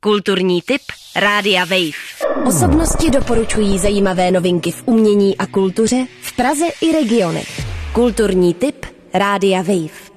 Kulturní tip Rádia Wave. Osobnosti doporučují zajímavé novinky v umění a kultuře v Praze i regionech. Kulturní tip Rádia Wave.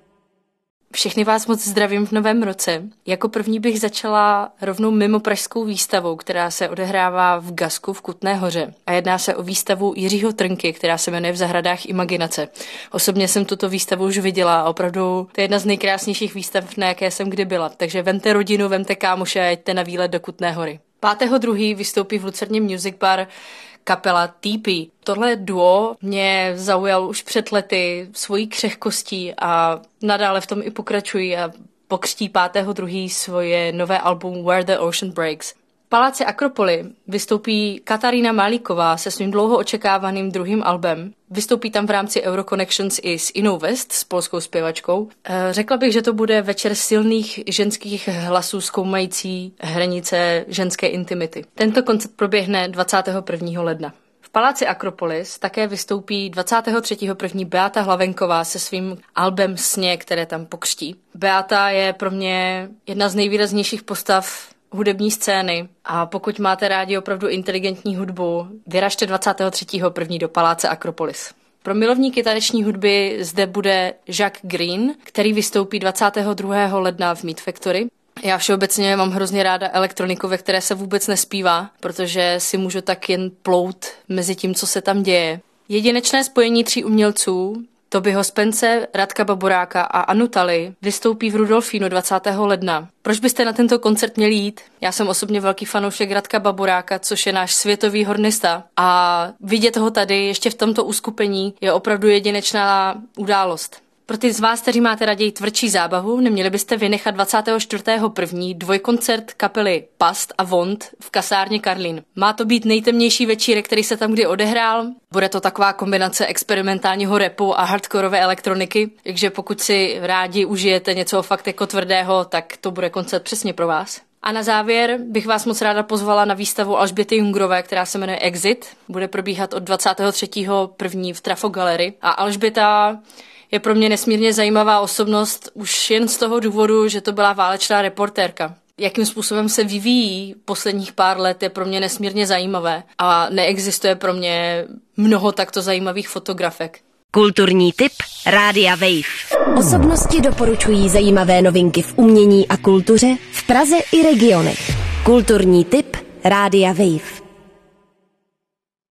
Všechny vás moc zdravím v novém roce. Jako první bych začala rovnou mimo pražskou výstavou, která se odehrává v Gasku v Kutné Hoře. A jedná se o výstavu Jiřího Trnky, která se jmenuje V zahradách imaginace. Osobně jsem tuto výstavu už viděla a opravdu to je jedna z nejkrásnějších výstav, na jaké jsem kdy byla. Takže vemte rodinu, vemte kámoše a jeďte na výlet do Kutné Hory. 5.2. vystoupí v Lucerně Music Bar kapela TP. Tohle duo mě zaujalo už před lety svojí křehkostí a nadále v tom i pokračují a pokřtí 5.2. svoje nové album Where the Ocean Breaks. V Paláci Akropoly vystoupí Katarína Malíková se svým dlouho očekávaným druhým albem. Vystoupí tam v rámci Euroconnections i s Inou West, s polskou zpěvačkou. Řekla bych, že to bude večer silných ženských hlasů zkoumající hranice ženské intimity. Tento koncert proběhne 21. ledna. V Paláci Akropolis také vystoupí 23.1. Beata Hlavenková se svým albem Sně, které tam pokřtí. Beata je pro mě jedna z nejvýraznějších postav hudební scény a pokud máte rádi opravdu inteligentní hudbu, vyražte 23.1. do Paláce Akropolis. Pro milovníky taneční hudby zde bude Jacques Green, který vystoupí 22. ledna v Meat Factory. Já všeobecně mám hrozně ráda elektroniku, ve které se vůbec nespívá, protože si můžu tak jen plout mezi tím, co se tam děje. Jedinečné spojení 3 umělců, Tobyho Spence, Radka Baburáka a Anu Tali, vystoupí v Rudolfínu 20. ledna. Proč byste na tento koncert měli jít? Já jsem osobně velký fanoušek Radka Baburáka, což je náš světový hornista. A vidět ho tady ještě v tomto uskupení je opravdu jedinečná událost. Pro ty z vás, kteří máte raději tvrdší zábavu, neměli byste vynechat 24.1. dvojkoncert kapely Past a Vont v kasárně Karlín. Má to být nejtemnější večírek, který se tam kdy odehrál. Bude to taková kombinace experimentálního rapu a hardkorové elektroniky, takže pokud si rádi užijete něco fakt jako tvrdého, tak to bude koncert přesně pro vás. A na závěr bych vás moc ráda pozvala na výstavu Alžběty Jungrové, která se jmenuje Exit. Bude probíhat od 23.1. v Trafo Gallery. A Alžběta je pro mě nesmírně zajímavá osobnost už jen z toho důvodu, že to byla válečná reportérka. Jakým způsobem se vyvíjí posledních pár let je pro mě nesmírně zajímavé a neexistuje pro mě mnoho takto zajímavých fotografek. Kulturní tip Rádia Wave. Osobnosti doporučují zajímavé novinky v umění a kultuře v Praze i regionech. Kulturní tip Rádia Wave.